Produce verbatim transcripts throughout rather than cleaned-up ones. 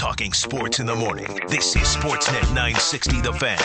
Talking sports in the morning. This is Sportsnet nine sixty The Fan.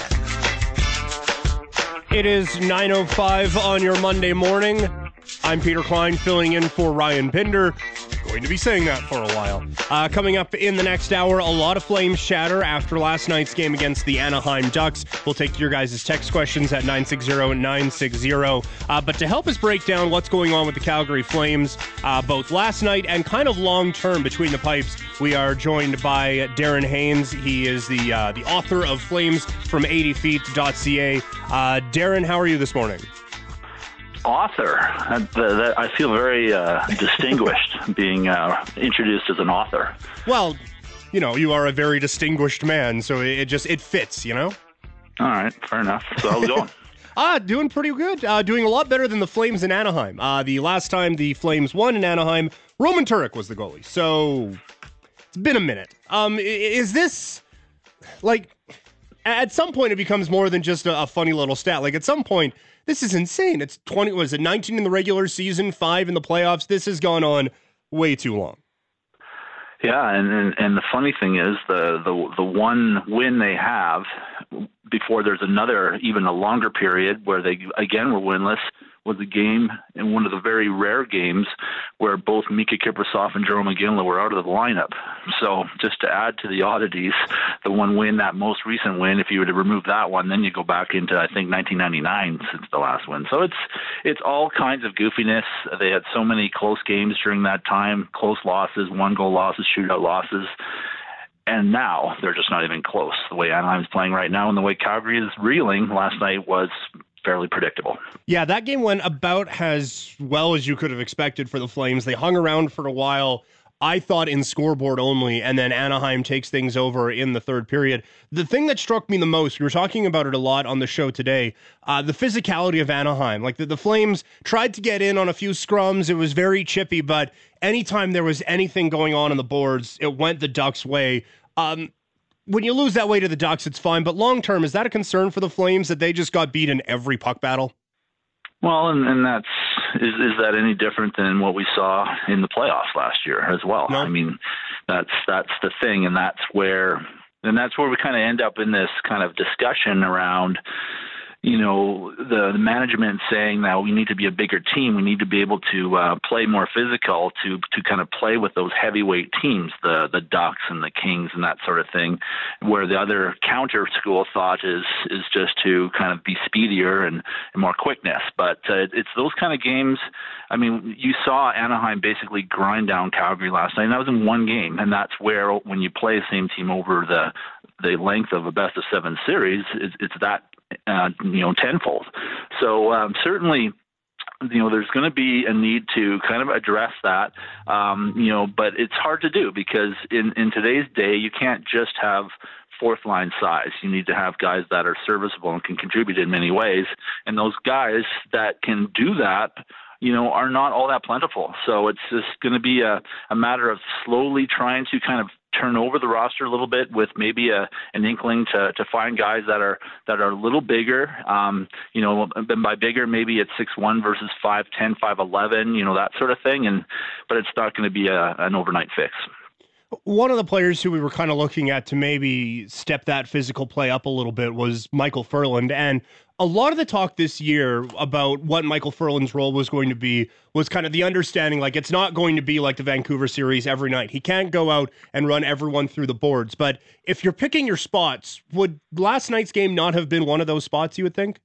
It is nine oh five on your Monday morning. I'm Peter Klein, filling in for Ryan Pinder. Going to be saying that for a while. Uh, coming up in the next hour, a lot of Flames chatter after last night's game against the Anaheim Ducks. We'll take your guys' text questions at nine six zero nine six zero. Uh, but to help us break down what's going on with the Calgary Flames, uh, both last night and kind of long-term between the pipes, we are joined by Darren Haynes. He is the uh, the author of Flames from eighty feet dot c a. Uh, Darren, how are you this morning? Author. I, that, I feel very uh, distinguished being uh, introduced as an author. Well, you know, you are a very distinguished man, so it, it just, it fits, you know? All right, fair enough. So how's it going? ah, doing pretty good. Uh, doing a lot better than the Flames in Anaheim. Uh, the last time the Flames won in Anaheim, Roman Turek was the goalie. So it's been a minute. Um, is this, like, at some point it becomes more than just a, a funny little stat. Like, at some point, this is insane. It's twenty, was it nineteen in the regular season, five in the playoffs? This has gone on way too long. Yeah, and, and, and the funny thing is the, the the one win they have before there's another, even a longer period where they, again, were winless, was a game in one of the very rare games where both Mika Kiprasov and Jerome McGinley were out of the lineup. So just to add to the oddities, the one win, that most recent win, if you were to remove that one, then you go back into, I think, nineteen ninety-nine since the last win. So it's it's all kinds of goofiness. They had so many close games during that time, close losses, one-goal losses, shootout losses. And now they're just not even close. The way Anaheim's playing right now and the way Calgary is reeling last night was fairly predictable. Yeah, that game went about as well as you could have expected for the Flames. They hung around for a while, I thought in scoreboard only, and then Anaheim takes things over in the third period. The thing that struck me the most, we were talking about it a lot on the show today, uh, the physicality of Anaheim. Like the, the Flames tried to get in on a few scrums. It was very chippy, but anytime there was anything going on on the boards, it went the Ducks' way. Um, When you lose that way to the Ducks, it's fine. But long-term, is that a concern for the Flames that they just got beat in every puck battle? Well, and, and that's is, is that any different than what we saw in the playoffs last year as well? No. I mean, that's that's the thing, and that's where and that's where we kind of end up in this kind of discussion around, you know, the, the management saying that we need to be a bigger team. We need to be able to uh, play more physical to to kind of play with those heavyweight teams, the the Ducks and the Kings and that sort of thing, where the other counter school thought is is just to kind of be speedier and, and more quickness. But uh, it's those kind of games. I mean, you saw Anaheim basically grind down Calgary last night, and that was in one game. And that's where when you play the same team over the the length of a best of seven series, it's, it's that Uh, you know, tenfold. So um, certainly, you know, there's going to be a need to kind of address that, um, you know, but it's hard to do because in, in today's day, you can't just have fourth line size. You need to have guys that are serviceable and can contribute in many ways. And those guys that can do that, you know, are not all that plentiful. So it's just going to be a, a matter of slowly trying to kind of turn over the roster a little bit with maybe a an inkling to to find guys that are that are a little bigger. Um, you know, and by bigger, maybe it's six one versus five ten, five eleven, you know, that sort of thing. And but it's not going to be a, an overnight fix. One of the players who we were kind of looking at to maybe step that physical play up a little bit was Michael Ferland. And a lot of the talk this year about what Michael Ferland's role was going to be was kind of the understanding, like, it's not going to be like the Vancouver series every night. He can't go out and run everyone through the boards. But if you're picking your spots, would last night's game not have been one of those spots, you would think?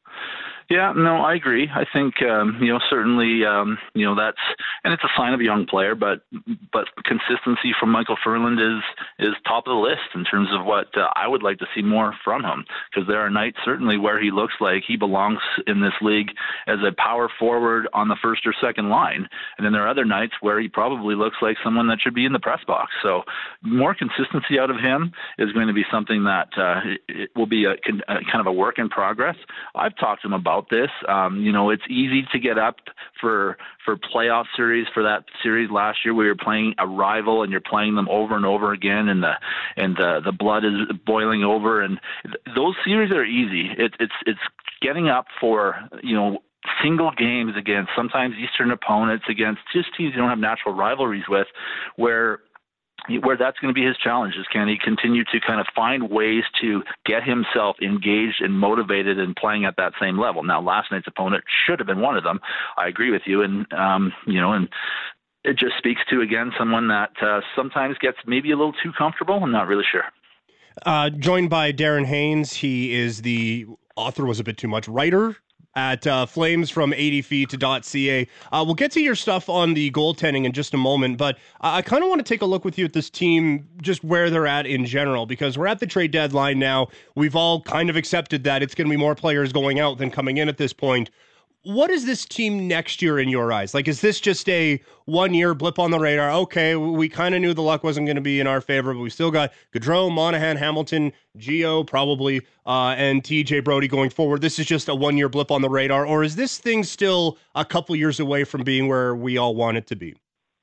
Yeah, no, I agree. I think, um, you know, certainly, um, you know, that's, and it's a sign of a young player, but, but consistency from Michael Ferland is, is top of the list in terms of what uh, I would like to see more from him, because there are nights certainly where he looks like he belongs in this league as a power forward on the first or second line. And then there are other nights where he probably looks like someone that should be in the press box. So more consistency out of him is going to be something that uh, it, it will be a, a kind of a work in progress. I've talked to him about this. Um, you know, it's easy to get up for for playoff series, for that series last year where you're playing a rival and you're playing them over and over again, and the and the the blood is boiling over, and th- those series are easy. It, it's it's getting up for, you know, single games against sometimes Eastern opponents, against just teams you don't have natural rivalries with, where where that's going to be his challenge is can he continue to kind of find ways to get himself engaged and motivated and playing at that same level. Now, last night's opponent should have been one of them. I agree with you. And, um, you know, and it just speaks to, again, someone that uh, sometimes gets maybe a little too comfortable. I'm not really sure. Uh, joined by Darren Haynes. He is the author was a bit too much writer at uh, Flames from eighty feet to .ca. Uh, we'll get to your stuff on the goaltending in just a moment, but I kind of want to take a look with you at this team, just where they're at in general, because we're at the trade deadline now. We've all kind of accepted that it's going to be more players going out than coming in at this point. What is this team next year in your eyes? Like, is this just a one-year blip on the radar? Okay, we kind of knew the luck wasn't going to be in our favor, but we still got Gaudreau, Monahan, Hamilton, Gio probably, uh, and T J Brodie going forward. This is just a one-year blip on the radar, or is this thing still a couple years away from being where we all want it to be?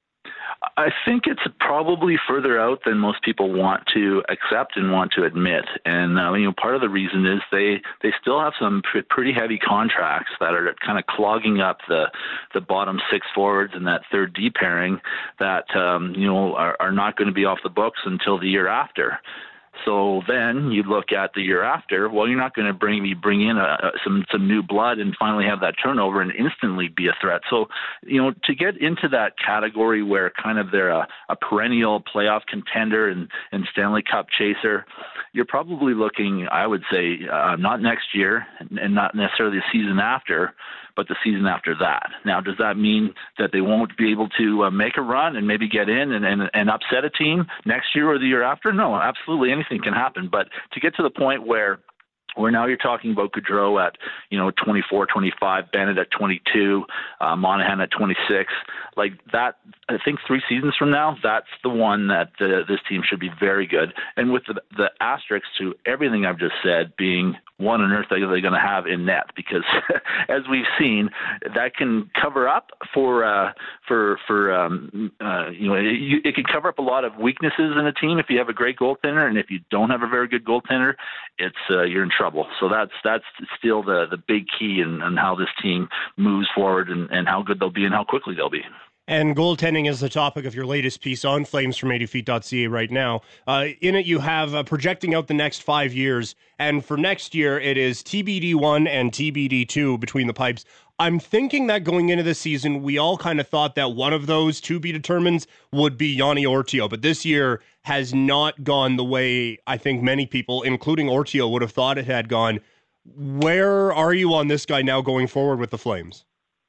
I think it's probably further out than most people want to accept and want to admit. And, uh, you know, part of the reason is they, they still have some pr- pretty heavy contracts that are kind of clogging up the, the bottom six forwards and that third D pairing that, um, you know, are, are not going to be off the books until the year after. So then you look at the year after, well, you're not going to bring me bring in a, a, some some new blood and finally have that turnover and instantly be a threat. So, you know, to get into that category where kind of they're a, a perennial playoff contender and, and Stanley Cup chaser, you're probably looking, I would say, uh, not next year and not necessarily the season after, but the season after that. Now, does that mean that they won't be able to uh, make a run and maybe get in and, and, and upset a team next year or the year after? No, absolutely anything can happen. But to get to the point where where now you're talking about Gaudreau at, you know, twenty-four, twenty-five, Bennett at twenty-two, uh, Monahan at twenty-six, like that, I think three seasons from now, that's the one that uh, this team should be very good. And with the, the asterisk to everything I've just said being what on earth are they going to have in net? Because as we've seen, that can cover up for, uh, for, for um, uh, you know, it, it can cover up a lot of weaknesses in a team if you have a great goaltender, and if you don't have a very good goaltender, it's uh, you're in trouble. So that's that's still the, the big key in, in how this team moves forward and, and how good they'll be and how quickly they'll be. And goaltending is the topic of your latest piece on flames from eighty feet dot c a right now. Uh, in it, you have uh, projecting out the next five years. And for next year, it is T B D one and T B D two between the pipes. I'm thinking that going into the season, we all kind of thought that one of those to be determined would be Yanni Ortio. But this year has not gone the way I think many people, including Ortio, would have thought it had gone. Where are you on this guy now going forward with the Flames?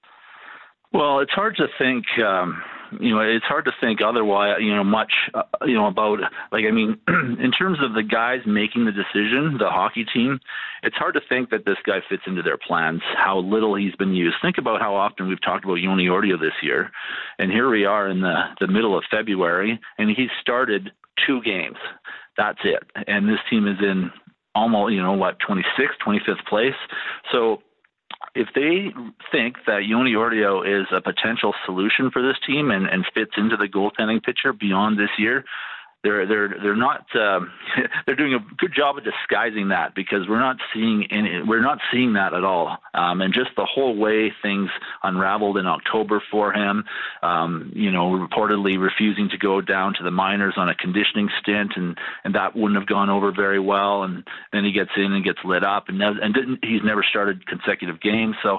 Well, it's hard to think, um, you know, it's hard to think otherwise, you know, much, uh, you know, about, like, I mean, in terms of the guys making the decision, the hockey team, it's hard to think that this guy fits into their plans, how little he's been used. Think about how often we've talked about Yanni Ortio this year, and here we are in the, the middle of February, and he's started two games. That's it. And this team is in almost, you know, what, twenty-sixth, twenty-fifth place. So, if they think that Yanni Ortio is a potential solution for this team and, and fits into the goaltending picture beyond this year, they're they're they're not um, they're doing a good job of disguising that, because we're not seeing any we're not seeing that at all. Um, and just the whole way things unraveled in October for him, um, you know, reportedly refusing to go down to the minors on a conditioning stint, and, and that wouldn't have gone over very well. And then he gets in and gets lit up, and never, and didn't, he's never started consecutive games. So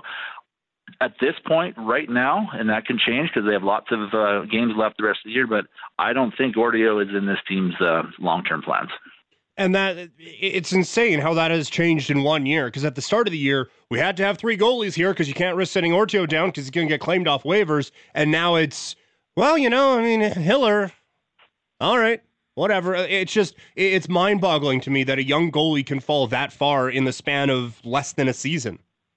at this point right now, and that can change because they have lots of uh, games left the rest of the year, but I don't think Ortio is in this team's uh, long-term plans. And that it's insane how that has changed in one year, because at the start of the year, we had to have three goalies here because you can't risk sending Ortio down because he's going to get claimed off waivers. And now it's, well, you know, I mean, Hiller, all right, whatever. It's just, it's mind-boggling to me that a young goalie can fall that far in the span of less than a season.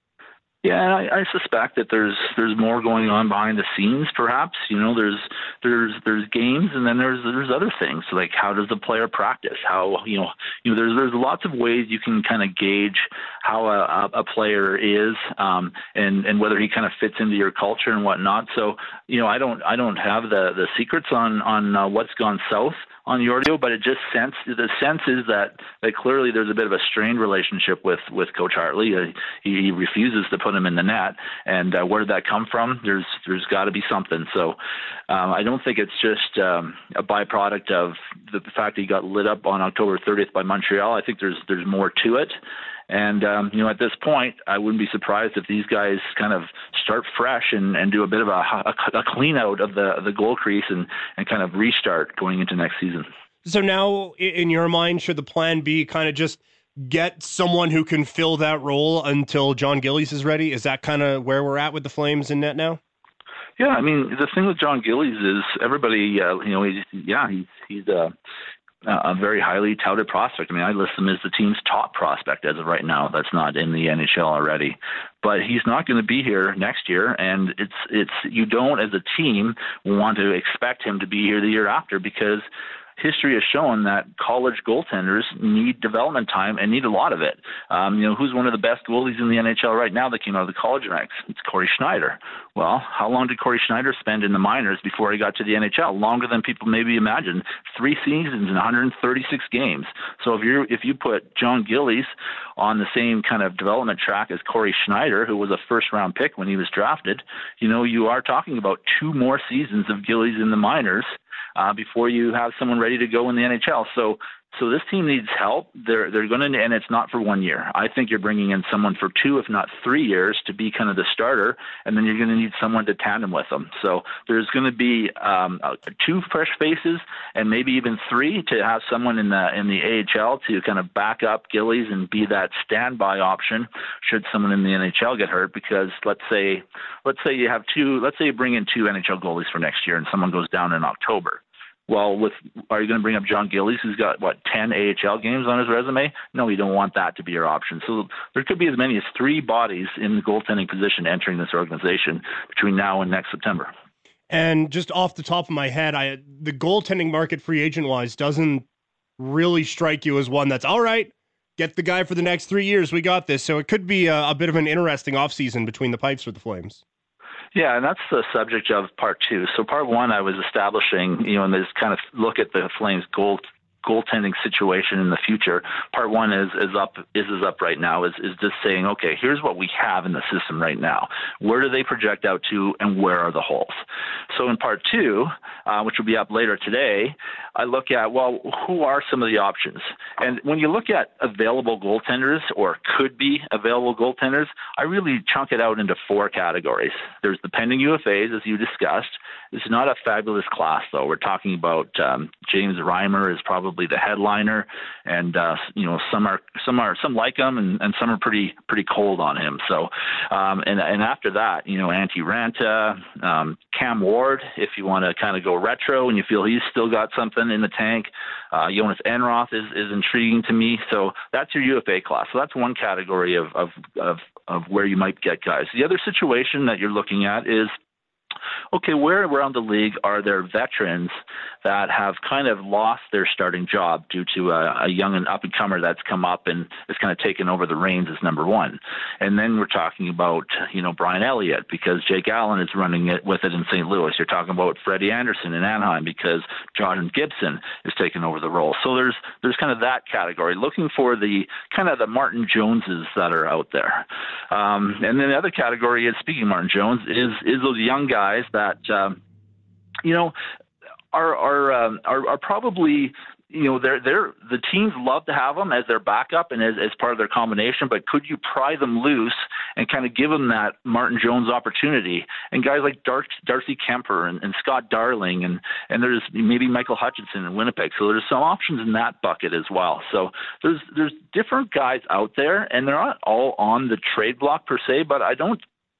Yeah, I, I suspect that there's there's more going on behind the scenes. Perhaps, you know, there's there's there's games, and then there's there's other things, like how does the player practice? How you know you know there's there's lots of ways you can kind of gauge how a, a player is, um, and and whether he kind of fits into your culture and whatnot. So, you know, I don't I don't have the the secrets on on uh, what's gone south on Yordio, but it just sense the sense is that, that clearly there's a bit of a strained relationship with, with Coach Hartley. Uh, he, he refuses to put him in the net, and uh, where did that come from? There's there's got to be something. So um, I don't think it's just um, a byproduct of the fact that he got lit up on October thirtieth by Montreal. I think there's there's more to it. And, um, you know, at this point, I wouldn't be surprised if these guys kind of start fresh and, and do a bit of a, a, a clean out of the, the goal crease and, and kind of restart going into next season. So now, in your mind, should the plan be kind of just get someone who can fill that role until John Gillies is ready? Is that kind of where we're at with the Flames in net now? Yeah, I mean, the thing with John Gillies is everybody, uh, you know, he's, yeah, he's, he's uh, a very highly touted prospect. I mean, I list him as the team's top prospect as of right now. That's not in the N H L already, but he's not going to be here next year. And it's, it's, you don't as a team want to expect him to be here the year after, because history has shown that college goaltenders need development time and need a lot of it. Um, you know, who's one of the best goalies in the N H L right now that came out of the college ranks? It's Corey Schneider. Well, how long did Corey Schneider spend in the minors before he got to the N H L? Longer than people maybe imagine. Three seasons and one hundred thirty-six games. So if you if you put John Gillies on the same kind of development track as Corey Schneider, who was a first-round pick when he was drafted, you know, you are talking about two more seasons of Gillies in the minors Uh, before you have someone ready to go in the N H L. So so this team needs help. They're they're going to, and it's not for one year. I think you're bringing in someone for two, if not three years to be kind of the starter, and then you're going to need someone to tandem with them. So there's going to be um, two fresh faces and maybe even three to have someone in the in the A H L to kind of back up Gillies and be that standby option should someone in the N H L get hurt. Because let's say let's say you have two, let's say you bring in two N H L goalies for next year and someone goes down in October. Well, with are you going to bring up John Gillies, who's got, what, ten A H L games on his resume? No, you don't want that to be your option. So there could be as many as three bodies in the goaltending position entering this organization between now and next September. And just off the top of my head, I the goaltending market free agent-wise doesn't really strike you as one that's, all right, get the guy for the next three years, we got this. So it could be a, a bit of an interesting offseason between the pipes for the Flames. Yeah, and that's the subject of part two. So part one, I was establishing, you know, and this kind of look at the Flames' goal goaltending situation in the future. Part one is is up is is up right now. Is is just saying, okay, here's what we have in the system right now. Where do they project out to, and where are the holes? So in part two, uh, which will be up later today, I look at, well, who are some of the options? And when you look at available goaltenders or could be available goaltenders, I really chunk it out into four categories. There's the pending U F As, as you discussed. It's not a fabulous class, though. We're talking about um, James Reimer is probably the headliner, and uh, you know some are some are some like him, and, and some are pretty pretty cold on him. So, um, and and after that, you know, Antti Ranta, um, Cam Ward, if you want to kind of go retro and you feel he's still got something in the tank. Uh, Jonas Enroth is, is intriguing to me. So that's your U F A class. So that's one category of, of, of, of where you might get guys. The other situation that you're looking at is, okay, where around the league are there veterans that have kind of lost their starting job due to a, a young and up-and-comer that's come up and is kind of taken over the reins as number one? And then we're talking about, you know, Brian Elliott, because Jake Allen is running it with it in Saint Louis. You're talking about Freddie Anderson in Anaheim because Jordan Gibson is taking over the role. So there's there's kind of that category, looking for the kind of the Martin Joneses that are out there. Um, and then the other category is, speaking of Martin Jones, is is those young guys that, um, you know, are are, um, are are probably, you know, they're they're the teams love to have them as their backup and as, as part of their combination. But could you pry them loose and kind of give them that Martin Jones opportunity? And guys like Dar- Darcy Kemper and, and Scott Darling, and and there's maybe Michael Hutchinson in Winnipeg. So there's some options in that bucket as well. So there's there's different guys out there, and they're not all on the trade block per se. But I don't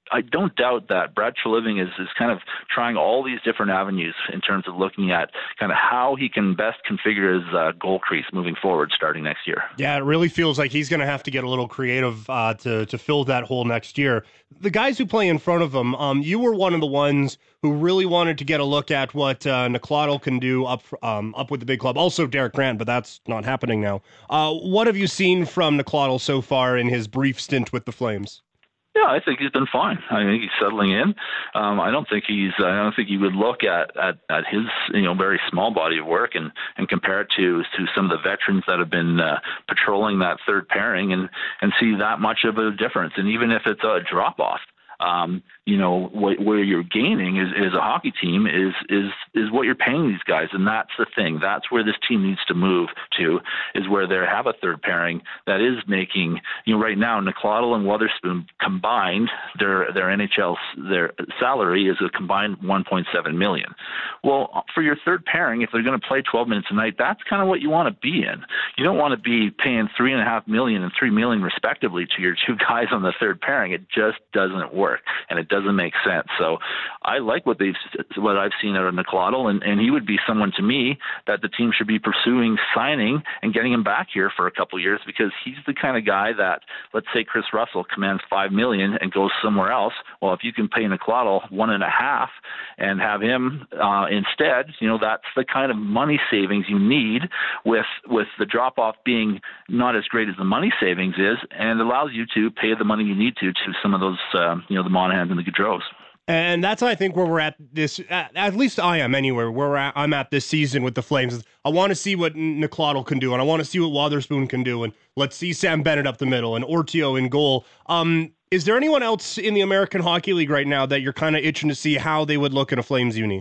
I don't doubt that Brad Treliving is, is kind of trying all these different avenues in terms of looking at kind of how he can best configure his uh, goal crease moving forward starting next year. Yeah, it really feels like he's going to have to get a little creative uh, to to fill that hole next year. The guys who play in front of him, um, you were one of the ones who really wanted to get a look at what uh, Nakladdle can do up um, up with the big club. Also Derek Grant, but that's not happening now. Uh, what have you seen from Nakladdle so far in his brief stint with the Flames? Yeah, I think he's been fine. I think he's settling in. Um, I don't think he's. I don't think you would look at, at, at his you know very small body of work and, and compare it to to some of the veterans that have been uh, patrolling that third pairing and, and see that much of a difference. And even if it's a drop off, um, you know what, where you're gaining is, is a hockey team is is is what you're paying these guys, and that's the thing. That's where this team needs to move to, is where they have a third pairing that is making, you know, right now Nakladdle and Wotherspoon combined, their their N H L their salary is a combined one point seven million. Well, for your third pairing, if they're going to play twelve minutes a night, that's kind of what you want to be in. You don't want to be paying three and a half million and three million respectively to your two guys on the third pairing. It just doesn't work, and it doesn't make sense. So I like what they've what I've seen out of Nakladdle, and, and he would be someone to me that the team should be pursuing signing and getting him back here for a couple of years, because he's the kind of guy that, let's say Chris Russell commands five million and goes somewhere else. Well, if you can pay Nakladdle one and a half and have him uh, instead, you know, that's the kind of money savings you need, with with the drop off being not as great as the money savings is, and allows you to pay the money you need to to some of those uh, you know the Monahans and the Gaudreaus. And that's, I think, where we're at this, at, at least I am anyway, where we're at, I'm at this season with the Flames. I want to see what Nakladdle can do, and I want to see what Wotherspoon can do, and let's see Sam Bennett up the middle and Ortio in goal. Um, is there anyone else in the American Hockey League right now that you're kind of itching to see how they would look in a Flames uni?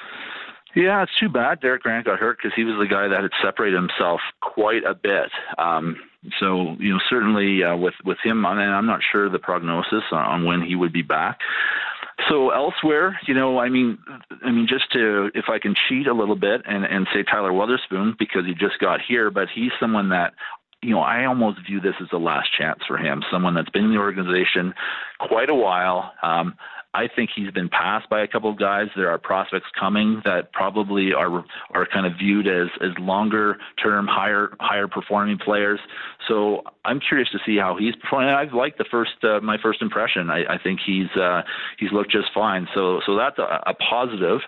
Yeah, it's too bad Derek Grant got hurt, because he was the guy that had separated himself quite a bit. Um, so, you know, certainly uh, with, with him, and I'm not sure the prognosis on, on when he would be back. So elsewhere, you know, I mean, I mean, just to, if I can cheat a little bit and, and say Tyler Wotherspoon, because he just got here, but he's someone that, you know, I almost view this as a last chance for him, someone that's been in the organization quite a while. Um, I think he's been passed by a couple of guys. There are prospects coming that probably are are kind of viewed as as longer term, higher higher performing players. So I'm curious to see how he's performing. I've liked the first uh, my first impression. I, I think he's uh, he's looked just fine. So so that's a, a positive.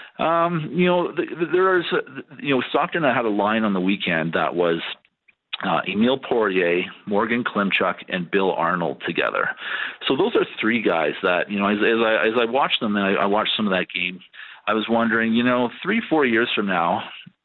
Um, you know, there's you know Stockton had a line on the weekend that was Uh, Emile Poirier, Morgan Klimchuk, and Bill Arnold together. So those are three guys that, you know, as, as I as I watched them, and I, I watched some of that game, I was wondering, you know, three, four years from now,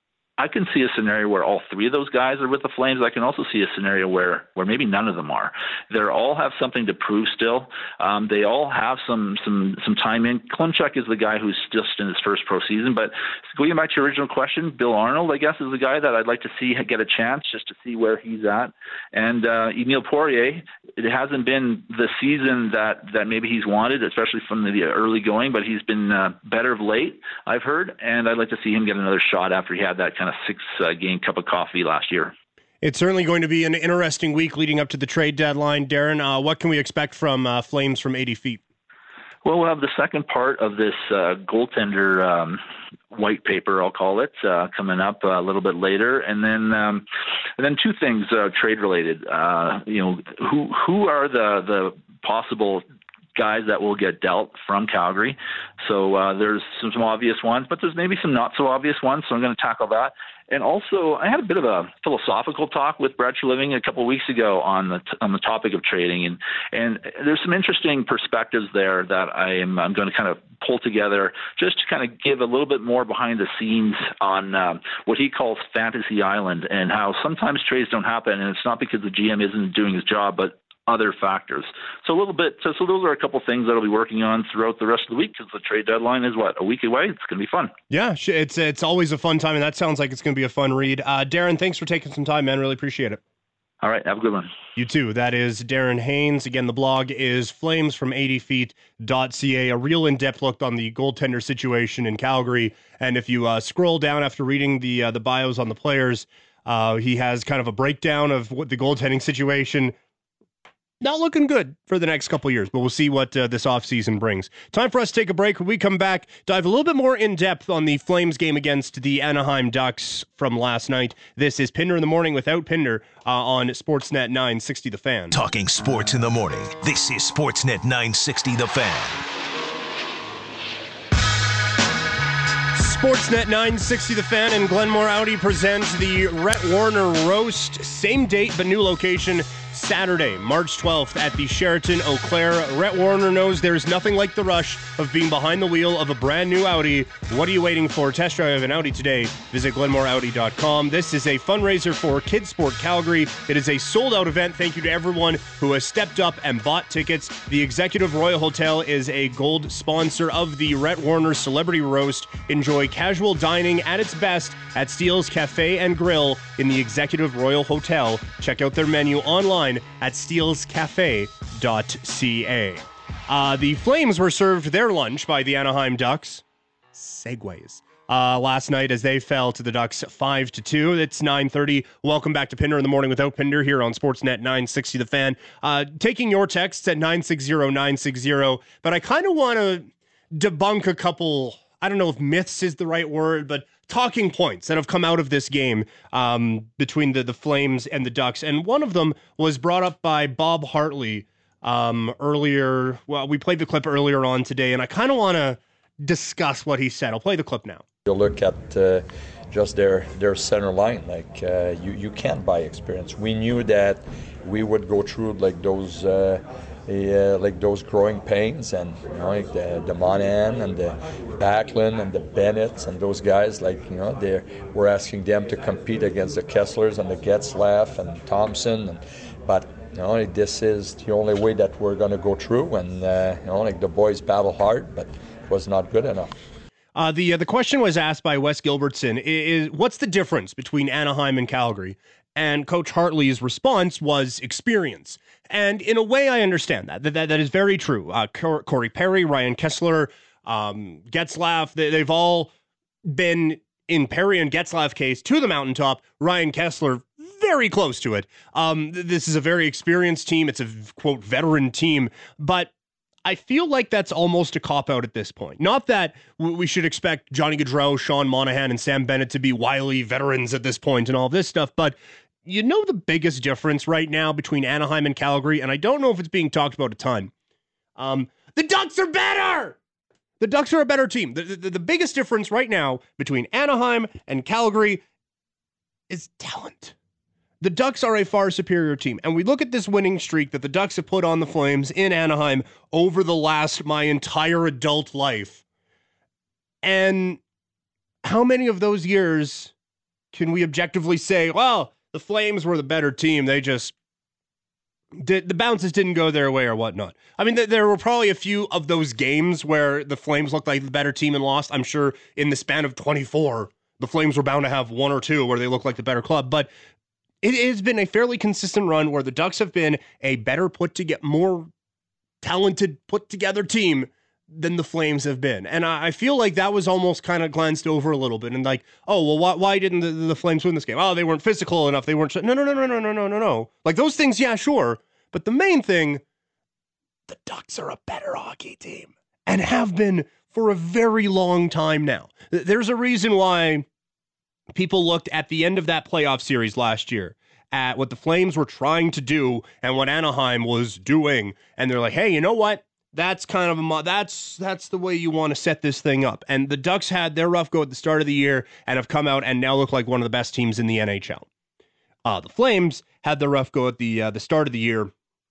I can see a scenario where all three of those guys are with the Flames. I can also see a scenario where, where maybe none of them are. They all have something to prove still. Um, they all have some some some time in. Klimchuk is the guy who's just in his first pro season. But going back to your original question, Bill Arnold, I guess, is the guy that I'd like to see get a chance just to see where he's at. And uh, Emile Poirier, it hasn't been the season that, that maybe he's wanted, especially from the early going, but he's been uh, better of late, I've heard. And I'd like to see him get another shot after he had that kind of six-game uh, cup of coffee last year. It's certainly going to be an interesting week leading up to the trade deadline. Darren, uh, what can we expect from uh, Flames from eighty feet? Well, we'll have the second part of this uh, goaltender um, white paper, I'll call it, uh, coming up a little bit later, and then um, and then two things uh, trade related. Uh, you know, who who are the the possible guys that will get dealt from Calgary. So uh, there's some, some obvious ones, but there's maybe some not so obvious ones. So I'm going to tackle that. And also, I had a bit of a philosophical talk with Brad Treliving a couple of weeks ago on the t- on the topic of trading, and and there's some interesting perspectives there that I am I'm going to kind of pull together just to kind of give a little bit more behind the scenes on um, what he calls Fantasy Island, and how sometimes trades don't happen, and it's not because the G M isn't doing his job, but other factors. So a little bit, so, so those are a couple of things that I'll be working on throughout the rest of the week, because the trade deadline is, what, a week away? It's going to be fun. Yeah, it's it's always a fun time, and that sounds like it's going to be a fun read. Uh, Darren, thanks for taking some time, man. Really appreciate it. All right, have a good one. You too. That is Darren Haynes. Again, the blog is flames from eighty feet dot c a, a real in-depth look on the goaltender situation in Calgary. And if you uh, scroll down after reading the uh, the bios on the players, uh, he has kind of a breakdown of what the goaltending situation not looking good for the next couple years, but we'll see what uh, this offseason brings. Time for us to take a break. When we come back, dive a little bit more in depth on the Flames game against the Anaheim Ducks from last night. This is Pinder in the Morning without Pinder uh, on Sportsnet nine sixty The Fan. Talking sports in the morning. This is Sportsnet nine sixty The Fan. Sportsnet nine sixty The Fan and Glenmore Audi present the Rhett Warrener Roast. Same date, but new location. Saturday, March twelfth at the Sheraton Eau Claire. Rhett Warrener knows there's nothing like the rush of being behind the wheel of a brand new Audi. What are you waiting for? Test drive an Audi today. Visit glenmore audi dot com. This is a fundraiser for Kids Sport Calgary. It is a sold-out event. Thank you to everyone who has stepped up and bought tickets. The Executive Royal Hotel is a gold sponsor of the Rhett Warrener Celebrity Roast. Enjoy casual dining at its best at Steele's Cafe and Grill in the Executive Royal Hotel. Check out their menu online at steels cafe dot c a. Uh, the Flames were served their lunch by the Anaheim Ducks. Segways. Uh, last night as they fell to the Ducks five to two. It's nine thirty. Welcome back to Pinder in the Morning without Pinder here on Sportsnet nine sixty The Fan. Uh, taking your texts at nine six zero nine six zero, but I kind of want to debunk a couple, I don't know if myths is the right word, but talking points that have come out of this game um, between the, the Flames and the Ducks. And one of them was brought up by Bob Hartley um, earlier. Well, we played the clip earlier on today, and I kind of want to discuss what he said. I'll play the clip now. You look at uh, just their their center line. Like uh, you, you can't buy experience. We knew that we would go through like those uh, uh, like those growing pains, and you know, like the the Monahan and the Backlund and the Bennett's and those guys. Like you know, they we're asking them to compete against the Kesslers and the Getzlaff and Thompson, and, but. You know, like this is the only way that we're going to go through, and uh, you know, like the boys battle hard, but it was not good enough. Uh, the uh, the question was asked by Wes Gilbertson: is, is what's the difference between Anaheim and Calgary? And Coach Hartley's response was experience. And in a way, I understand that. That that, that is very true. Uh, Corey Perry, Ryan Kesler, um, Getzlaff, they, they've all been, in Perry and Getzlaff case, to the mountaintop. Ryan Kesler, very close to it. Um, th- this is a very experienced team. It's a, quote, veteran team. But I feel like that's almost a cop-out at this point. Not that w- we should expect Johnny Gaudreau, Sean Monahan, and Sam Bennett to be wily veterans at this point and all this stuff, but you know the biggest difference right now between Anaheim and Calgary, and I don't know if it's being talked about a ton. Um, the Ducks are better! The Ducks are a better team. The, the, the biggest difference right now between Anaheim and Calgary is talent. The Ducks are a far superior team, and we look at this winning streak that the Ducks have put on the Flames in Anaheim over the last my entire adult life. And how many of those years can we objectively say, well, the Flames were the better team, they just did, the bounces didn't go their way or whatnot. I mean, th- there were probably a few of those games where the Flames looked like the better team and lost. I'm sure in the span of twenty-four, the Flames were bound to have one or two where they looked like the better club, but it has been a fairly consistent run where the Ducks have been a better put to get more talented, put together team than the Flames have been. And I feel like that was almost kind of glanced over a little bit and like, oh, well, why, why didn't the, the Flames win this game? Oh, they weren't physical enough. They weren't. No, no, no, no, no, no, no, no, no. Like those things, yeah, sure. But the main thing, the Ducks are a better hockey team and have been for a very long time now. There's a reason why people looked at the end of that playoff series last year at what the Flames were trying to do and what Anaheim was doing. And they're like, hey, you know what? That's kind of a, that's, that's the way you want to set this thing up. And the Ducks had their rough go at the start of the year and have come out and now look like one of the best teams in the N H L. Uh, the Flames had their rough go at the, uh, the start of the year,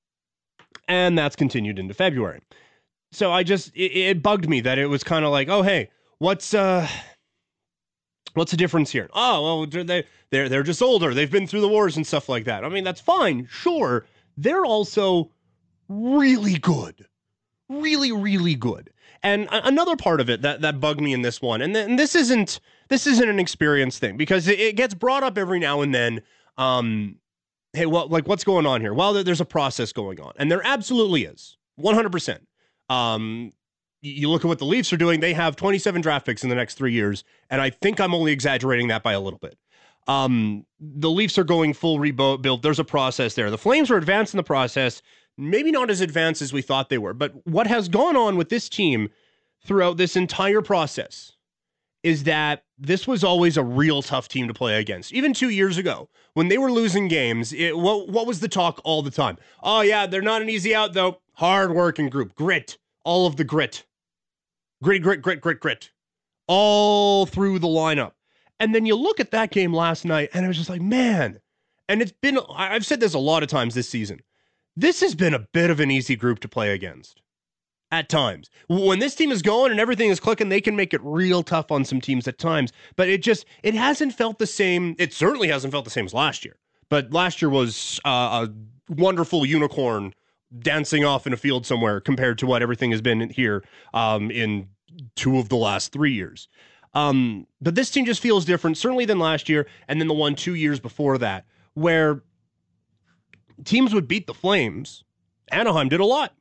and that's continued into February. So I just, it, it bugged me that it was kind of like, oh, hey, what's, uh, What's the difference here? Oh, well, they, they're, they're just older. They've been through the wars and stuff like that. I mean, that's fine. Sure. They're also really good. Really, really good. And a- another part of it that, that bugged me in this one, and, th- and this isn't this isn't an experience thing, because it, it gets brought up every now and then. Um, hey, well, like, what's going on here? Well, there's a process going on. And there absolutely is. one hundred percent. Um You look at what the Leafs are doing. They have twenty-seven draft picks in the next three years, and I think I'm only exaggerating that by a little bit. Um, the Leafs are going full rebuild. There's a process there. The Flames are advanced in the process. maybe not as advanced as we thought they were. But what has gone on with this team throughout this entire process is that this was always a real tough team to play against. Even two years ago, when they were losing games, it, what, what was the talk all the time? Oh, yeah, they're not an easy out, though. Hard-working group. Grit. All of the grit. Grit, grit, grit, grit, grit. All through the lineup. And then you look at that game last night, and it was just like, man. And it's been, I've said this a lot of times this season. This has been a bit of an easy group to play against. At times. When this team is going and everything is clicking, they can make it real tough on some teams at times. But it just, it hasn't felt the same. It certainly hasn't felt the same as last year. But last year was uh, a wonderful unicorn dancing off in a field somewhere compared to what everything has been here um, in two of the last three years. Um, but this team just feels different, certainly than last year, and then the one two years before that, where teams would beat the Flames. Anaheim did a lot.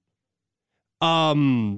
Um,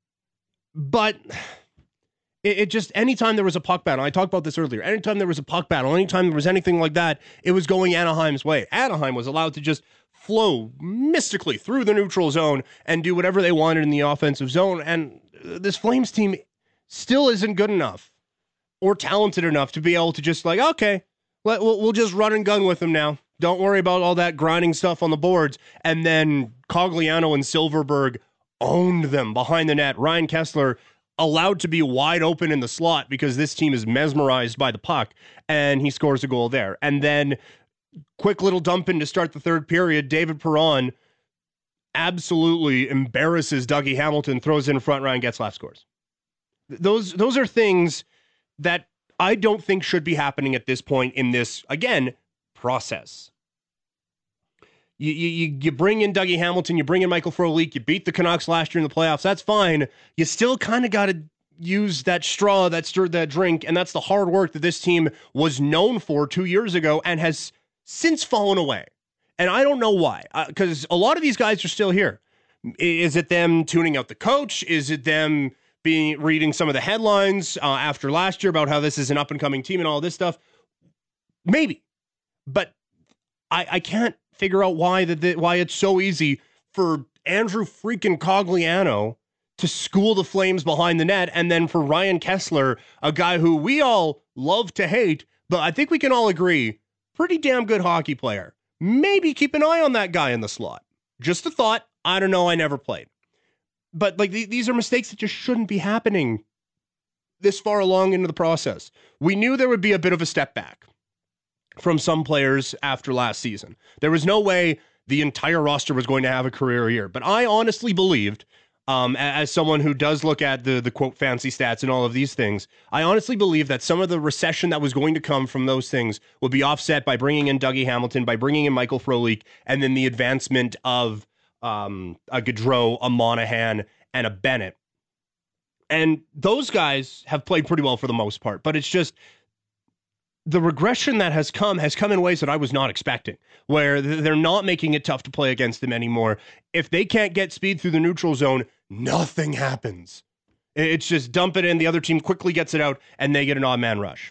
but it, it just, anytime there was a puck battle, I talked about this earlier, anytime there was a puck battle, anytime there was anything like that, it was going Anaheim's way. Anaheim was allowed to just flow mystically through the neutral zone and do whatever they wanted in the offensive zone. And this Flames team still isn't good enough or talented enough to be able to just like, okay, let, we'll, we'll just run and gun with them now. Don't worry about all that grinding stuff on the boards. And then Cogliano and Silverberg owned them behind the net. Ryan Kessler allowed to be wide open in the slot because this team is mesmerized by the puck, and he scores a goal there. And then quick little dump in to start the third period. David Perron absolutely embarrasses Dougie Hamilton, throws in front, Ryan Getzlaf scores. Those, those are things that I don't think should be happening at this point in this, again, process. You, you you bring in Dougie Hamilton, you bring in Michael Frolik, you beat the Canucks last year in the playoffs, that's fine. You still kind of got to use that straw that stirred that drink, and that's the hard work that this team was known for two years ago and has since fallen away. And I don't know why, because uh, a lot of these guys are still here. Is it them tuning out the coach? Is it them being reading some of the headlines uh, after last year about how this is an up-and-coming team and all this stuff? Maybe. But I, I can't figure out why that why it's so easy for Andrew freaking Cogliano to school the Flames behind the net, and then for Ryan Kessler, a guy who we all love to hate, but I think we can all agree, pretty damn good hockey player. Maybe keep an eye on that guy in the slot. Just a thought. I don't know. I never played. But like th- these are mistakes that just shouldn't be happening this far along into the process. We knew there would be a bit of a step back from some players after last season. There was no way the entire roster was going to have a career year. But I honestly believed, um, as someone who does look at the, the quote fancy stats and all of these things, I honestly believe that some of the recession that was going to come from those things would be offset by bringing in Dougie Hamilton, by bringing in Michael Frolik, and then the advancement of um, a Gaudreau, a Monahan, and a Bennett. And those guys have played pretty well for the most part, but it's just the regression that has come has come in ways that I was not expecting, where they're not making it tough to play against them anymore. If they can't get speed through the neutral zone, nothing happens. It's just dump it in, the other team quickly gets it out, and they get an odd man rush.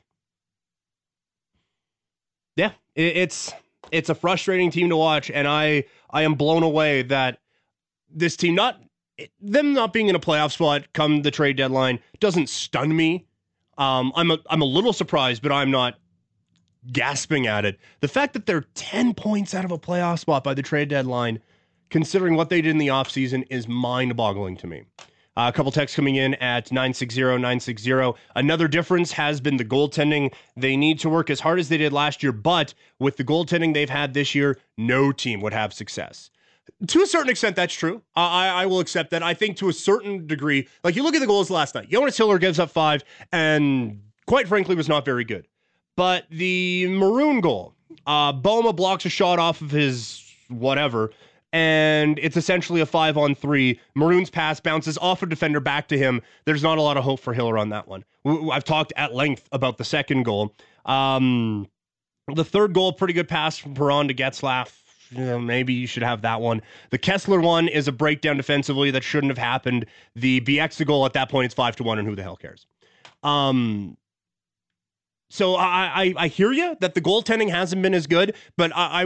Yeah, it's it's a frustrating team to watch, and I I am blown away that this team, not them not being in a playoff spot come the trade deadline, doesn't stun me. Um, I'm a, I'm a little surprised, but I'm not gasping at it. The fact that they're ten points out of a playoff spot by the trade deadline, considering what they did in the offseason, is mind-boggling to me. Uh, a couple texts coming in at nine six zero nine six zero. Another difference has been the goaltending. They need to work as hard as they did last year, but with the goaltending they've had this year, no team would have success. To a certain extent, that's true. I, I will accept that. I think to a certain degree, like you look at the goals last night, Jonas Hiller gives up five and quite frankly was not very good. But the Maroon goal, uh, Boma blocks a shot off of his whatever, and it's essentially a five on three. Maroon's pass bounces off a defender back to him. There's not a lot of hope for Hiller on that one. I've talked at length about the second goal. Um, the third goal, pretty good pass from Perron to Getzlaf. You know, maybe you should have that one. The Kessler one is a breakdown defensively that shouldn't have happened. The Bieksa goal at that point, it's five to one, and who the hell cares? Um, so I, I, I hear you that the goaltending hasn't been as good, but I, I would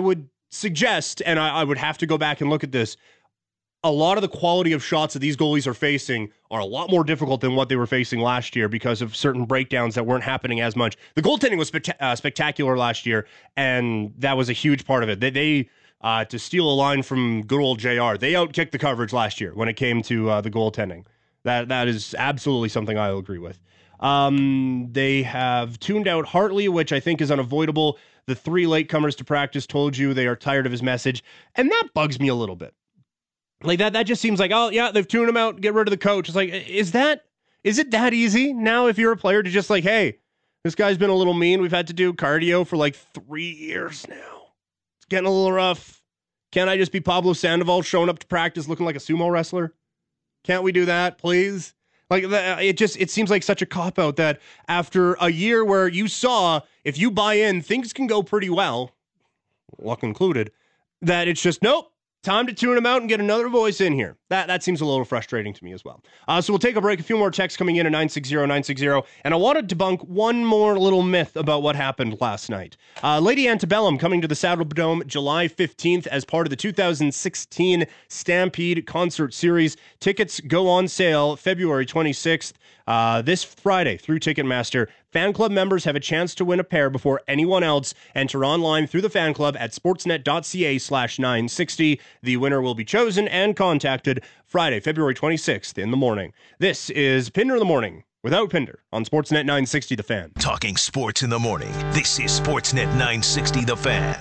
suggest, and I, I would have to go back and look at this, a lot of the quality of shots that these goalies are facing are a lot more difficult than what they were facing last year because of certain breakdowns that weren't happening as much. The goaltending was spect- uh, spectacular last year, and that was a huge part of it. They, they uh, to steal a line from good old J R, they outkicked the coverage last year when it came to uh, the goaltending. That That is absolutely something I'll agree with. Um, they have tuned out Hartley, which I think is unavoidable. The three latecomers to practice told you they are tired of his message, and that bugs me a little bit. Like that, that just seems like, oh yeah, they've tuned him out, get rid of the coach. It's like, is that, is it that easy now if you're a player to just like, hey, this guy's been a little mean. We've had to do cardio for like three years now. It's getting a little rough. Can't I just be Pablo Sandoval showing up to practice looking like a sumo wrestler? Can't we do that, please? Like it just, it seems like such a cop-out that after a year where you saw, if you buy in, things can go pretty well, luck included, that it's just, nope. Time to tune him out and get another voice in here. That that seems a little frustrating to me as well. Uh, so we'll take a break. A few more texts coming in at nine six zero nine six zero. And I want to debunk one more little myth about what happened last night. Uh, Lady Antebellum coming to the Saddle Dome July fifteenth as part of the two thousand sixteen Stampede Concert Series. Tickets go on sale February twenty-sixth. Uh, this Friday through Ticketmaster. Fan club members have a chance to win a pair before anyone else. Enter online through the fan club at sportsnet.ca slash 960. The winner will be chosen and contacted Friday, February twenty-sixth in the morning. This is Pinder in the Morning without Pinder on Sportsnet nine sixty The Fan. Talking sports in the morning. This is Sportsnet nine sixty The Fan.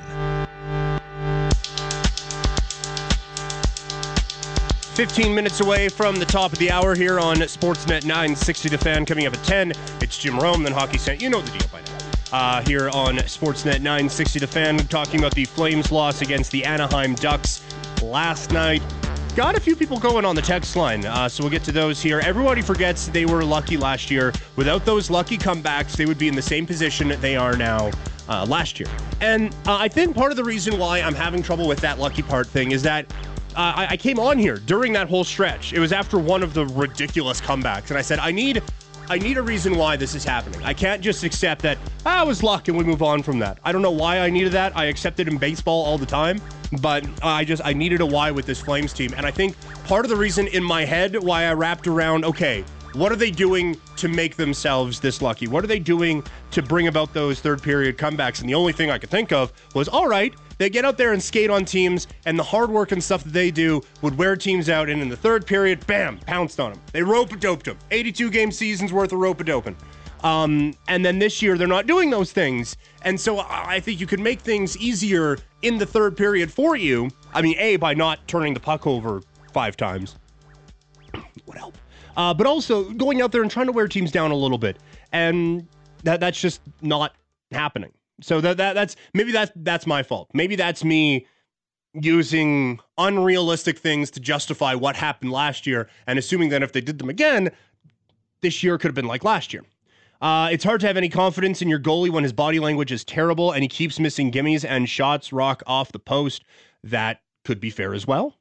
fifteen minutes away from the top of the hour here on Sportsnet nine sixty The Fan. Coming up at ten, it's Jim Rome, then Hockey Cent. You know the deal by now. Uh, here on Sportsnet nine sixty The Fan, talking about the Flames' loss against the Anaheim Ducks last night. Got a few people going on the text line, uh, so we'll get to those here. Everybody forgets they were lucky last year. Without those lucky comebacks, they would be in the same position they are now uh, last year. And uh, I think part of the reason why I'm having trouble with that lucky part thing is that Uh, I, I came on here during that whole stretch. It was after one of the ridiculous comebacks, and I said, I need I need a reason why this is happening. I can't just accept that, ah, it was luck and we move on from that. I don't know why I needed that. I accept it in baseball all the time, but I just, I needed a why with this Flames team. And I think part of the reason in my head why I wrapped around, okay, what are they doing to make themselves this lucky? What are they doing to bring about those third period comebacks? And the only thing I could think of was, all right, they get out there and skate on teams, and the hard work and stuff that they do would wear teams out, and in the third period, bam, pounced on them. They rope-a-doped them. eighty-two game seasons worth of rope-a-doping. Um, and then this year, they're not doing those things. And so I think you could make things easier in the third period for you. I mean, A, by not turning the puck over five times. Would help. Uh, but also going out there and trying to wear teams down a little bit. And that that's just not happening. So that, that that's maybe that's that's my fault. Maybe that's me using unrealistic things to justify what happened last year and assuming that if they did them again, this year could have been like last year. Uh, it's hard to have any confidence in your goalie when his body language is terrible and he keeps missing gimmies and shots rock off the post. That could be fair as well.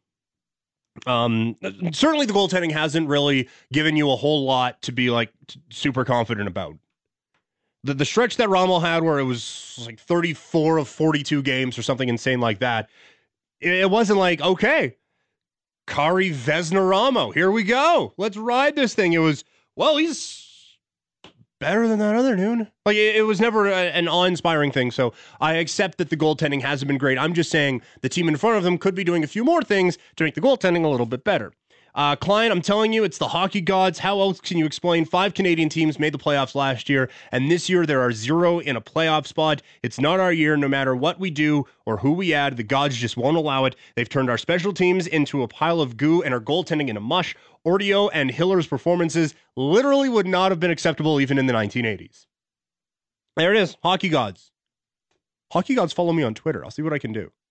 Um, certainly the goaltending hasn't really given you a whole lot to be like t- super confident about. The the stretch that Rommel had where it was like thirty-four of forty-two games or something insane like that, it, it wasn't like, okay, Kari Vesna-Ramo, here we go. Let's ride this thing. It was, well, he's better than that other dude. Like, it, it was never a, an awe-inspiring thing, so I accept that the goaltending hasn't been great. I'm just saying the team in front of them could be doing a few more things to make the goaltending a little bit better. Uh, Klein, I'm telling you, it's the hockey gods. How else can you explain? Five Canadian teams made the playoffs last year, and this year there are zero in a playoff spot. It's not our year. No matter what we do or who we add, the gods just won't allow it. They've turned our special teams into a pile of goo and our goaltending into mush. Ordio and Hiller's performances literally would not have been acceptable even in the nineteen eighties. There it is. Hockey gods. Hockey gods follow me on Twitter. I'll see what I can do.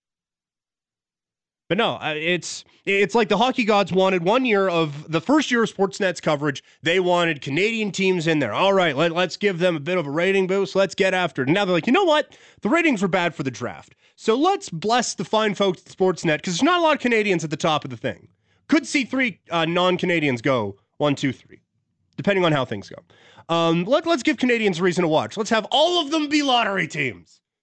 But no, it's it's like the hockey gods wanted one year of the first year of Sportsnet's coverage. They wanted Canadian teams in there. All right, let, let's give them a bit of a rating boost. Let's get after it. And now they're like, you know what? The ratings were bad for the draft. So let's bless the fine folks at Sportsnet because there's not a lot of Canadians at the top of the thing. Could see three uh, non-Canadians go one, two, three, depending on how things go. Um, let, let's give Canadians a reason to watch. Let's have all of them be lottery teams.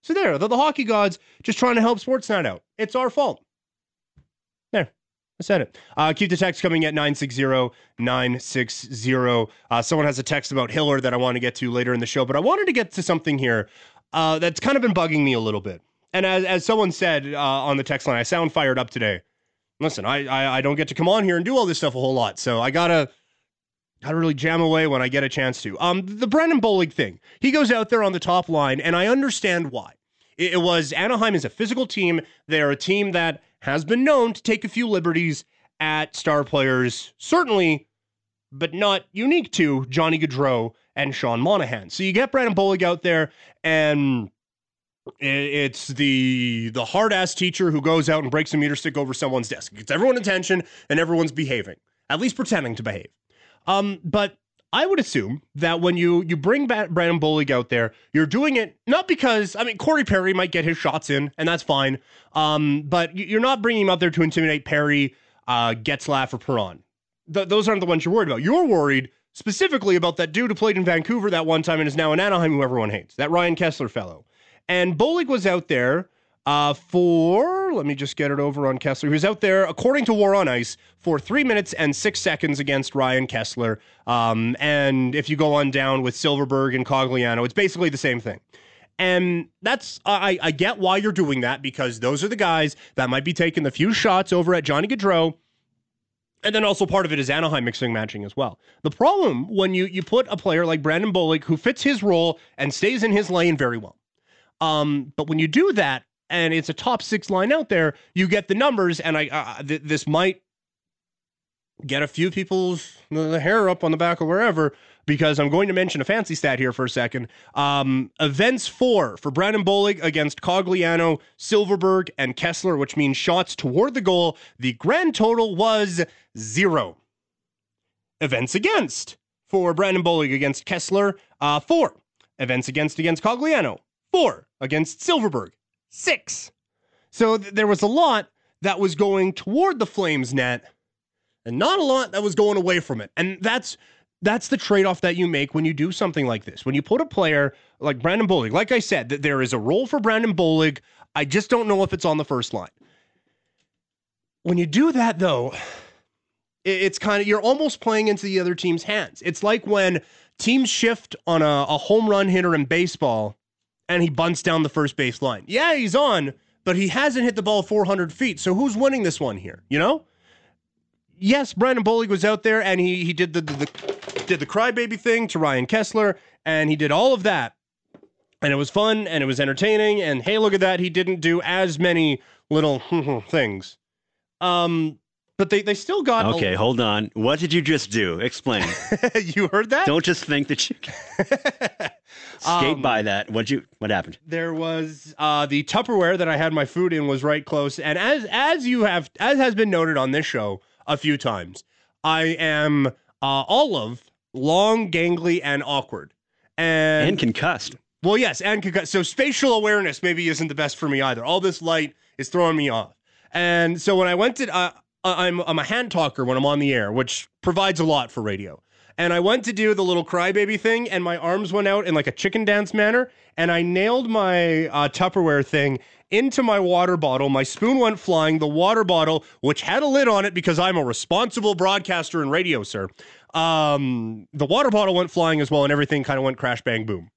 So there, the, the hockey gods just trying to help Sportsnet out. It's our fault. There. I said it. Uh, keep the text coming at nine six zero nine six zero. Uh, someone has a text about Hiller that I want to get to later in the show, but I wanted to get to something here uh, that's kind of been bugging me a little bit. And as, as someone said uh, on the text line, I sound fired up today. Listen, I, I I don't get to come on here and do all this stuff a whole lot, so I gotta gotta really jam away when I get a chance to. Um, the Brandon Bollig thing. He goes out there on the top line, and I understand why. It, it was Anaheim is a physical team. They're a team that has been known to take a few liberties at star players, certainly, but not unique to Johnny Gaudreau and Sean Monahan. So you get Brandon Bollig out there, and it's the the hard-ass teacher who goes out and breaks a meter stick over someone's desk. It gets everyone attention, and everyone's behaving, at least pretending to behave. Um, but I would assume that when you, you bring back Brandon Bollig out there, you're doing it not because, I mean, Corey Perry might get his shots in, and that's fine. Um, but you're not bringing him out there to intimidate Perry, uh, Getzlaf, or Perron. Th- those aren't the ones you're worried about. You're worried specifically about that dude who played in Vancouver that one time and is now in Anaheim, who everyone hates, that Ryan Kessler fellow. And Bollig was out there uh, for, let me just get it over on Kessler. He was out there, according to War on Ice, for three minutes and six seconds against Ryan Kessler. Um, and if you go on down with Silverberg and Cogliano, it's basically the same thing. And that's, I, I get why you're doing that, because those are the guys that might be taking the few shots over at Johnny Gaudreau. And then also part of it is Anaheim mixing matching as well. The problem when you, you put a player like Brandon Bollig, who fits his role and stays in his lane very well. Um, but when you do that, and it's a top six line out there, you get the numbers, and I uh, th- this might get a few people's the hair up on the back or wherever, because I'm going to mention a fancy stat here for a second. Um, events four for Brandon Bollig against Cogliano, Silverberg, and Kessler, which means shots toward the goal. The grand total was zero. Events against for Brandon Bollig against Kessler, uh, four. Events against against Cogliano, four. Against Silverberg, six. So th- there was a lot that was going toward the Flames net, and not a lot that was going away from it. And that's that's the trade-off that you make when you do something like this. When you put a player like Brandon Bollig, like I said, that there is a role for Brandon Bollig. I just don't know if it's on the first line. When you do that, though, it, it's kind of, you're almost playing into the other team's hands. It's like when teams shift on a, a home run hitter in baseball, and he bunts down the first base line. Yeah, he's on, but he hasn't hit the ball four hundred feet. So who's winning this one here? You know? Yes, Brandon Bollig was out there, and he he did the, the, the did the crybaby thing to Ryan Kessler, and he did all of that. And it was fun, and it was entertaining, and hey, look at that, he didn't do as many little things. Um, but they, they still got... Okay, a... hold on. What did you just do? Explain. You heard that? Don't just think that you can skate um, by that. What'd you, what happened? There was uh, the Tupperware that I had my food in was right close. And as as you have, as has been noted on this show a few times, I am uh, olive, long, gangly, and awkward. And, and concussed. Well, yes, and concussed. So spatial awareness maybe isn't the best for me either. All this light is throwing me off. And so when I went to... Uh, I'm, I'm a hand talker when I'm on the air, which provides a lot for radio. And I went to do the little crybaby thing, and my arms went out in like a chicken dance manner, and I nailed my uh, Tupperware thing into my water bottle. My spoon went flying. The water bottle, which had a lid on it because I'm a responsible broadcaster in radio, sir, um, the water bottle went flying as well, and everything kind of went crash, bang, boom.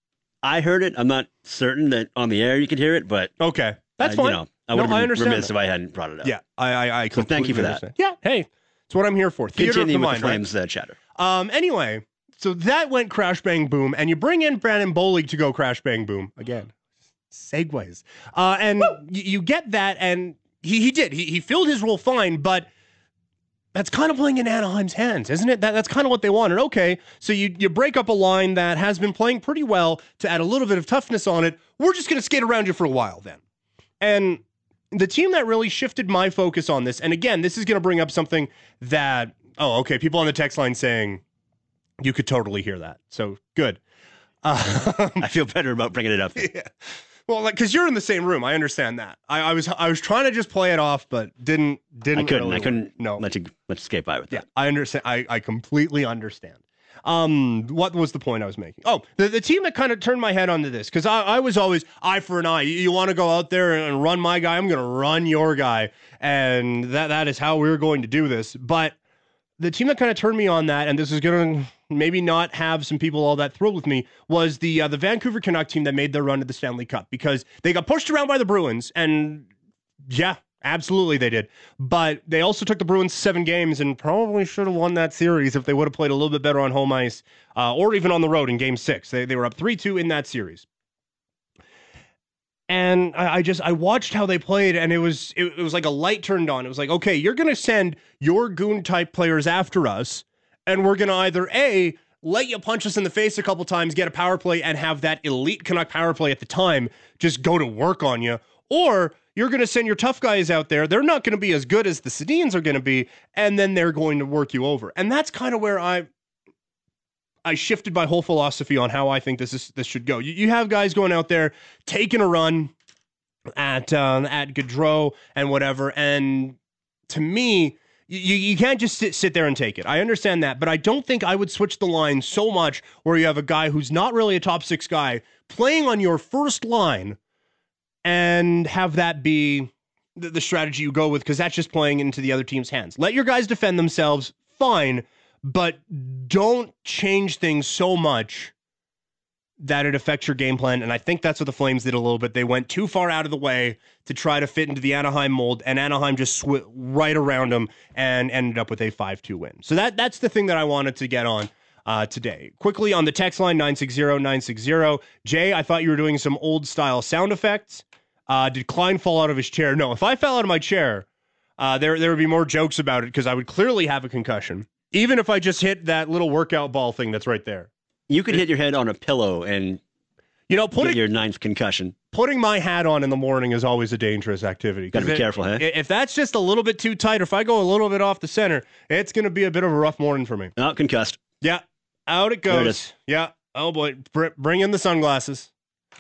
I heard it. I'm not certain that on the air you could hear it, but... Okay, that's uh, fine. You know, I would no, have been remiss that. if I hadn't brought it up. Yeah, I, I, I so thank you for understand. that. Yeah, hey, it's what I'm here for. Theater Continue of the with mind, the Flames right? uh, chatter. Um, anyway, so that went crash, bang, boom, and you bring in Brandon Bollig to go crash, bang, boom. Again, segues. Uh, and you, you get that, and he, he did. He, he filled his role fine, but that's kind of playing in Anaheim's hands, isn't it? That, that's kind of what they wanted. Okay, so you, you break up a line that has been playing pretty well to add a little bit of toughness on it. We're just going to skate around you for a while then. And the team that really shifted my focus on this, and again, this is going to bring up something that, oh, okay, people on the text line saying you could totally hear that. So good. Uh, I feel better about bringing it up. Yeah. Well, like, because you're in the same room, I understand that. I, I was I was trying to just play it off, but didn't didn't. I couldn't. Really I couldn't. No, let you let you skate by with that. Yeah, I understand. I, I completely understand. Um, what was the point I was making? Oh, the, the team that kind of turned my head onto this, because I, I was always eye for an eye. You, you want to go out there and run my guy? I'm going to run your guy. And that that is how we're going to do this. But the team that kind of turned me on that, and this is going to maybe not have some people all that thrilled with me, was the uh, the Vancouver Canuck team that made their run to the Stanley Cup, because they got pushed around by the Bruins, and yeah, absolutely they did. But they also took the Bruins seven games and probably should have won that series if they would have played a little bit better on home ice, uh, or even on the road in game six. They, they were up three two in that series. And I, I just, I watched how they played, and it was, it, it was like a light turned on. It was like, okay, you're going to send your goon type players after us, and we're going to either A, let you punch us in the face a couple times, get a power play, and have that elite Canuck power play at the time just go to work on you, or you're going to send your tough guys out there. They're not going to be as good as the Sedins are going to be, and then they're going to work you over. And that's kind of where I I shifted my whole philosophy on how I think this is this should go. You, you have guys going out there taking a run at um, at Gaudreau and whatever, and to me, you you can't just sit, sit there and take it. I understand that, but I don't think I would switch the line so much where you have a guy who's not really a top six guy playing on your first line and have that be the, the strategy you go with, because that's just playing into the other team's hands. Let your guys defend themselves, fine, but don't change things so much that it affects your game plan. And I think that's what the Flames did a little bit. They went too far out of the way to try to fit into the Anaheim mold, and Anaheim just sw- right around them and ended up with a five two win. So that that's the thing that I wanted to get on uh, today. Quickly on the text line, nine six zero nine six zero. Jay, I thought you were doing some old-style sound effects. Uh, did Klein fall out of his chair? No, if I fell out of my chair, uh, there, there would be more jokes about it, because I would clearly have a concussion, even if I just hit that little workout ball thing that's right there. You could hit your head on a pillow and you know, putting get your ninth concussion. Putting my hat on in the morning is always a dangerous activity. Got to be it, careful, huh? If that's just a little bit too tight, or if I go a little bit off the center, it's going to be a bit of a rough morning for me. Oh, concussed. Yeah, out it goes. There it is. Yeah. Oh boy, Br- bring in the sunglasses.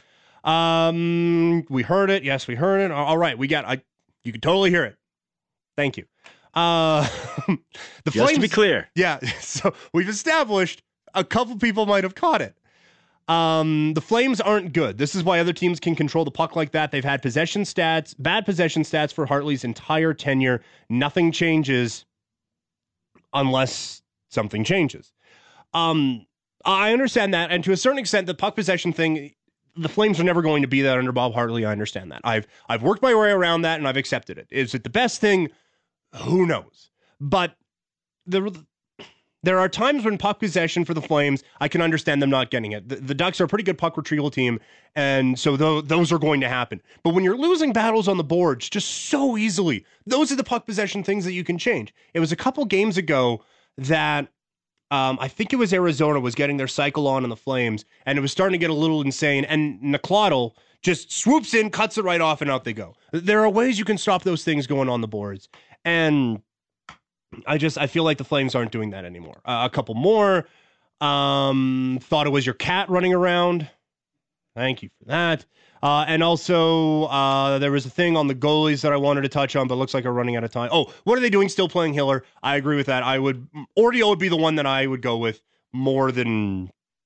Um, we heard it. Yes, we heard it. All right, we got. I. You can totally hear it. Thank you. Uh, the Just Flames, to be clear. Yeah. So we've established a couple people might have caught it. Um, the Flames aren't good. This is why other teams can control the puck like that. They've had possession stats, bad possession stats for Hartley's entire tenure. Nothing changes unless something changes. Um, I understand that, and to a certain extent, the puck possession thing, the Flames are never going to be that under Bob Hartley. I understand that. I've I've worked my way around that, and I've accepted it. Is it the best thing? Who knows? But the there are times when puck possession for the Flames, I can understand them not getting it. The, the Ducks are a pretty good puck retrieval team, and so th- those are going to happen. But when you're losing battles on the boards just so easily, those are the puck possession things that you can change. It was a couple games ago that um, I think it was Arizona was getting their cycle on in the Flames, and it was starting to get a little insane, and Nakladdle just swoops in, cuts it right off, and out they go. There are ways you can stop those things going on the boards, and I just, I feel like the Flames aren't doing that anymore. Uh, a couple more. Um, thought it was your cat running around. Thank you for that. Uh, and also, uh, there was a thing on the goalies that I wanted to touch on, but looks like we're running out of time. Oh, what are they doing still playing Hiller? I agree with that. I would, Ordio would be the one that I would go with more than,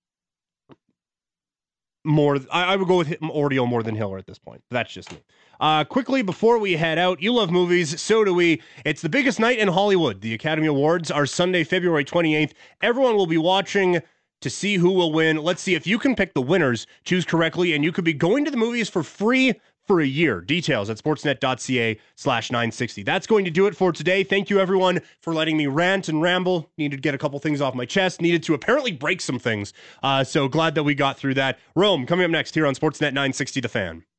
more, I, I would go with Ordio more than Hiller at this point. That's just me. Uh, quickly, before we head out, you love movies, so do we. It's the biggest night in Hollywood. The Academy Awards are Sunday, February twenty-eighth. Everyone will be watching to see who will win. Let's see if you can pick the winners, choose correctly, and you could be going to the movies for free for a year. Details at sportsnet.ca slash 960. That's going to do it for today. Thank you, everyone, for letting me rant and ramble. Needed to get a couple things off my chest. Needed to apparently break some things. Uh, so glad that we got through that. Rome, coming up next here on Sportsnet nine sixty The Fan.